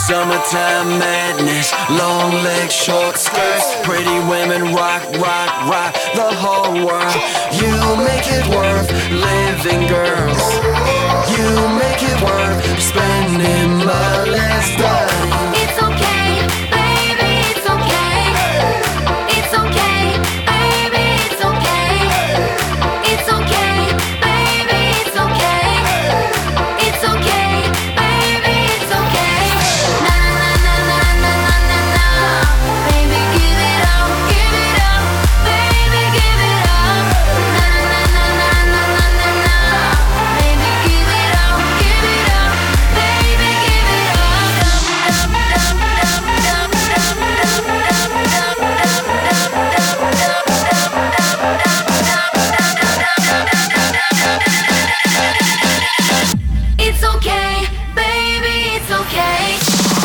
Summertime madness, long legs, short skirts, pretty women rock, rock, rock the whole world. You make it worth living, girls. You make it worth spending my last dime. It's okay, baby, it's okay. It's okay, baby, it's okay. It's okay, baby, it's okay. It's okay, baby, it's okay. Na na na na na na na na. Baby, give it up, baby, give it up. Na na na na na na na na. Baby, give it up, baby, give it It's okay, baby, it's okay.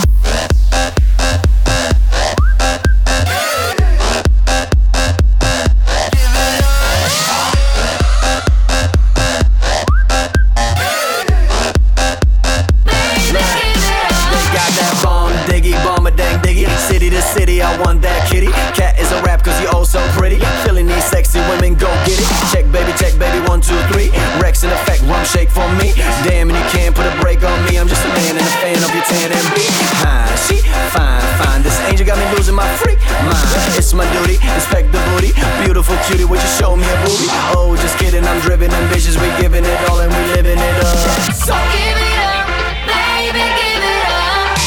City to city, I want that kitty. Cat is a rap cause you all so pretty. Feeling these sexy women, go get it. Check baby, 1, 2, 3. Rex in effect, rum shake for me. Damn, and you can't put a break on me. I'm just a man and a fan of your tan and beat. Hi, she fine, fine. This angel got me losing my freak mind. It's my duty, inspect the booty. Beautiful cutie, would you show me a booty? Oh, just kidding, I'm driven, ambitious. We giving it all and we living it up. So give it up, baby, give it up.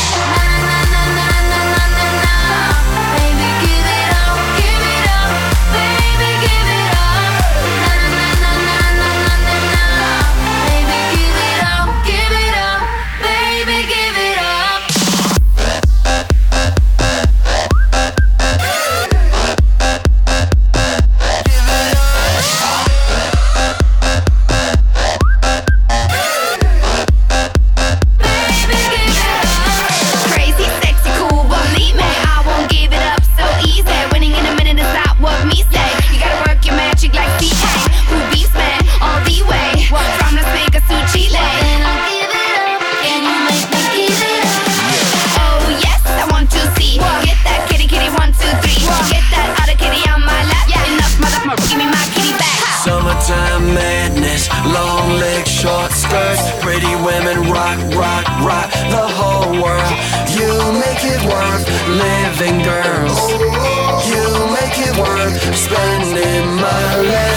Summertime madness, long legs, short skirts, pretty women rock, rock, rock the whole world. You make it worth living, girls. You make it worth spending my life.